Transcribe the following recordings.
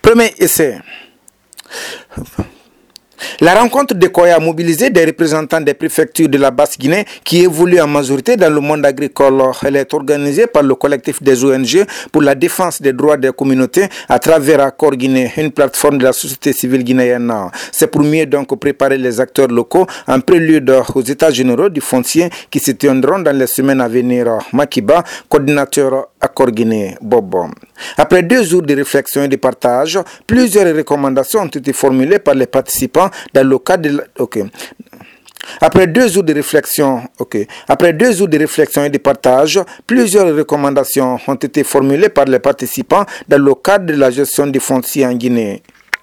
Premier essai. La rencontre de Koya a mobilisé des représentants des préfectures de la Basse-Guinée qui évoluent en majorité dans le monde agricole. Elle est organisée par le collectif des ONG pour la défense des droits des communautés à travers Accord Guinée, une plateforme de la société civile guinéenne. C'est pour mieux donc préparer les acteurs locaux en prélude aux états généraux du foncier qui se tiendront dans les semaines à venir. Makiba, coordinateur Accord Guinée, Bobo. Après 2 jours de réflexion et de partage, plusieurs recommandations ont été formulées par les participants dans le cadre de Après 2 jours de réflexion et de partage, plusieurs recommandations ont été formulées par les participants dans le cadre de la gestion des fonciers en Guinée.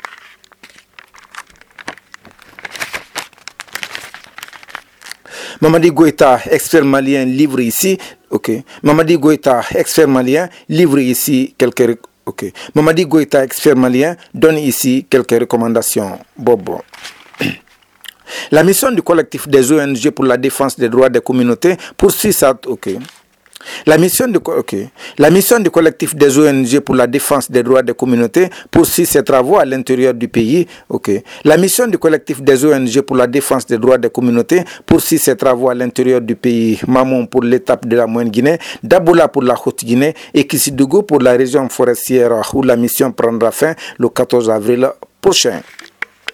Mamadi Goïta, expert malien, livre ici. Mamadi Goïta, expert malien, livre ici quelques. Mamadi Goïta, expert malien, donne ici quelques recommandations. Bobo. La mission du collectif des ONG pour la défense des droits des communautés poursuit sa. La mission du collectif des ONG pour la défense des droits des communautés poursuit ses travaux à l'intérieur du pays. La mission du collectif des ONG pour la défense des droits des communautés poursuit ses travaux à l'intérieur du pays. Mamoun pour l'étape de la Moyenne-Guinée, Daboula pour la Haute-Guinée et Kissidougou pour la région forestière où la mission prendra fin le 14 avril prochain.